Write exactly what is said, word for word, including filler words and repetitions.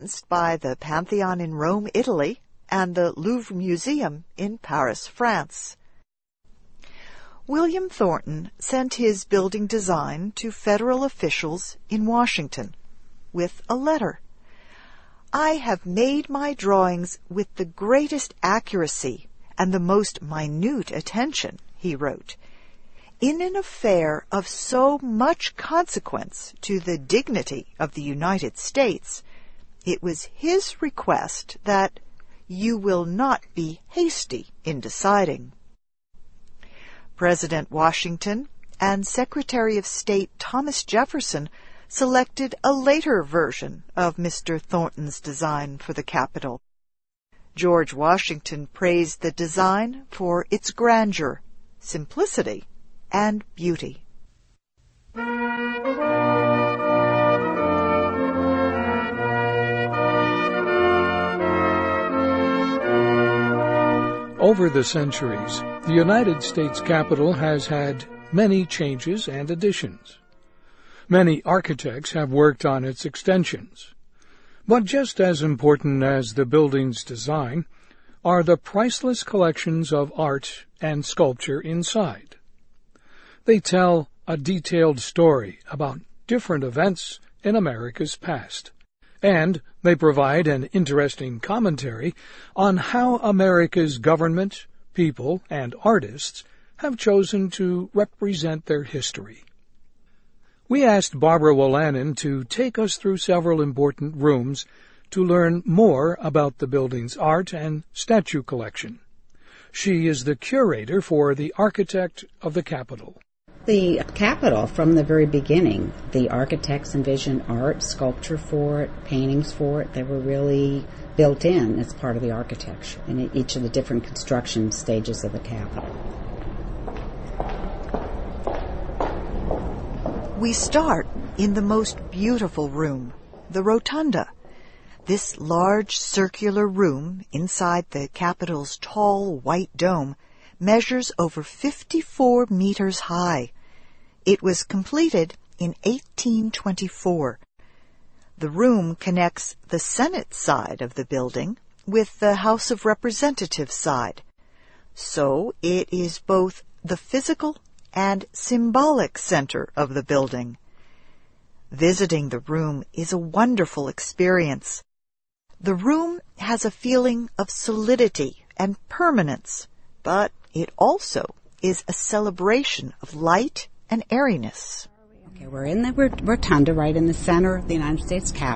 influenced by the Pantheon in Rome, Italy, and the Louvre Museum in Paris, France. William Thornton sent his building design to federal officials in Washington with a letter. "I have made my drawings with the greatest accuracy and the most minute attention," he wrote, "in an affair of so much consequence to the dignity of the United States. It was his request that you will not be hasty in deciding." President Washington and Secretary of State Thomas Jefferson selected a later version of Mister Thornton's design for the Capitol. George Washington praised the design for its grandeur, simplicity, and beauty. Over the centuries, the United States Capitol has had many changes and additions. Many architects have worked on its extensions. But just as important as the building's design are the priceless collections of art and sculpture inside. They tell a detailed story about different events in America's past, and they provide an interesting commentary on how America's government, people, and artists have chosen to represent their history. We asked Barbara Wolanin to take us through several important rooms to learn more about the building's art and statue collection. She is the curator for the Architect of the Capitol. The Capitol, from the very beginning, the architects envisioned art, sculpture for it, paintings for it. They were really built in as part of the architecture in each of the different construction stages of the Capitol. We start in the most beautiful room, the Rotunda. This large circular room inside the Capitol's tall white dome measures over fifty-four meters high. It was completed in eighteen twenty-four. The room connects the Senate side of the building with the House of Representatives side. So it is both the physical and symbolic center of the building. Visiting the room is a wonderful experience. The room has a feeling of solidity and permanence, but it also is a celebration of light and airiness. Okay, we're in the Rotunda, right in the center of the United States Capitol.